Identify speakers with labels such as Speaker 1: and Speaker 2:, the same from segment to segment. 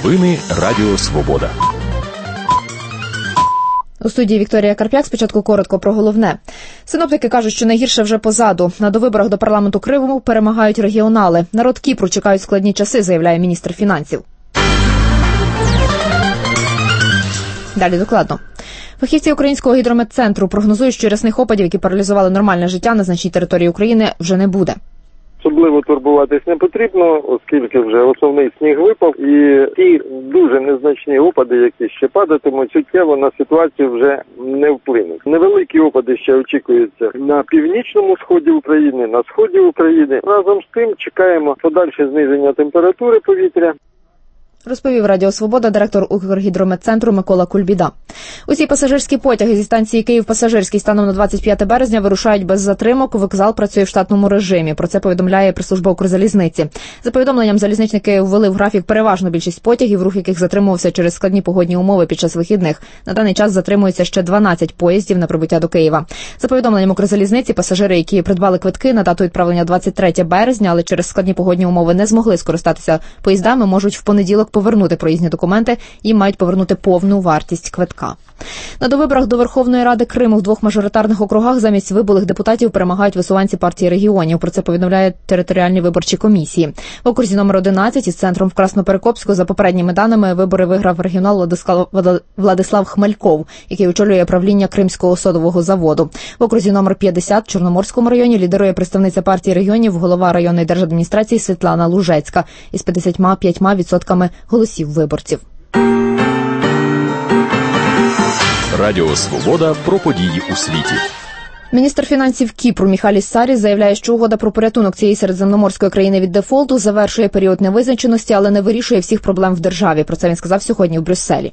Speaker 1: Новини Радіо Свобода.
Speaker 2: У студії Вікторія Карп'як. Спочатку коротко про головне. Синоптики кажуть, що найгірше вже позаду. На довиборах до парламенту Криму перемагають регіонали. Народ Кіпру чекають складні часи, заявляє міністр фінансів. Далі докладно. Фахівці Українського гідрометцентру прогнозують, що рясних опадів, які паралізували нормальне життя на значній території України, вже не буде.
Speaker 3: Особливо турбуватись не потрібно, оскільки вже основний сніг випав, і ті дуже незначні опади, які ще падатимуть, суттєво на ситуацію вже не вплинуть. Невеликі опади ще очікуються на північному сході України, на сході України. Разом з тим чекаємо подальше зниження температури повітря.
Speaker 2: Розповів Радіо Свобода директор Укргідрометцентру Микола Кульбіда. Усі пасажирські потяги зі станції Київ-Пасажирський станом на 25 березня вирушають без затримок. Вокзал працює в штатному режимі. Про це повідомляє прес-служба Укрзалізниці. За повідомленням, залізничники ввели в графік переважну більшість потягів, рух яких затримувався через складні погодні умови під час вихідних. На даний час затримується ще 12 поїздів на прибуття до Києва. За повідомленням Укрзалізниці, пасажири, які придбали квитки на дату відправлення 23 березня, але через складні погодні умови не змогли скористатися поїздами, можуть в понеділок повернути проїзні документи і мають повернути повну вартість квитка. На довиборах до Верховної Ради Криму в двох мажоритарних округах замість вибулих депутатів перемагають висуванці партії регіонів. Про це повідомляють територіальні виборчі комісії. В окрузі номер 11 із центром в Красноперекопську за попередніми даними вибори виграв регіонал Владислав Хмельков, який очолює правління Кримського содового заводу. В окрузі номер 50 в Чорноморському районі лідирує представниця партії регіонів, голова районної держадміністрації Світлана Лужецька із 55% голосів виборців.
Speaker 1: Радіо Свобода про події у світі.
Speaker 2: Міністр фінансів Кіпру Міхаліс Саріс заявляє, що угода про порятунок цієї середземноморської країни від дефолту завершує період невизначеності, але не вирішує всіх проблем в державі. Про це він сказав сьогодні в Брюсселі.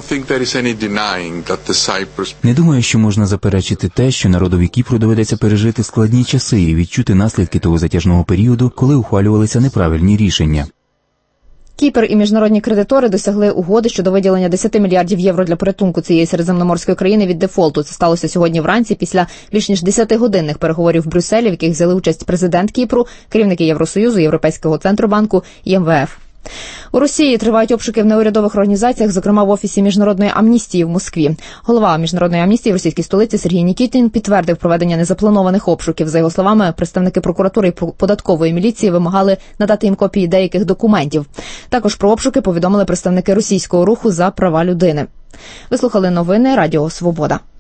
Speaker 4: Не думаю, що можна заперечити те, що народові Кіпру доведеться пережити складні часи і відчути наслідки того затяжного періоду, коли ухвалювалися неправильні рішення.
Speaker 2: Кіпр і міжнародні кредитори досягли угоди щодо виділення 10 мільярдів євро для порятунку цієї середземноморської країни від дефолту. Це сталося сьогодні вранці після більш ніж 10-годинних переговорів в Брюсселі, в яких взяли участь президент Кіпру, керівники Євросоюзу, Європейського центробанку і МВФ. У Росії тривають обшуки в неурядових організаціях, зокрема в Офісі Міжнародної амністії в Москві. Голова Міжнародної амністії в російській столиці Сергій Нікітін підтвердив проведення незапланованих обшуків. За його словами, представники прокуратури і податкової міліції вимагали надати їм копії деяких документів. Також про обшуки повідомили представники російського руху за права людини. Ви слухали новини Радіо Свобода.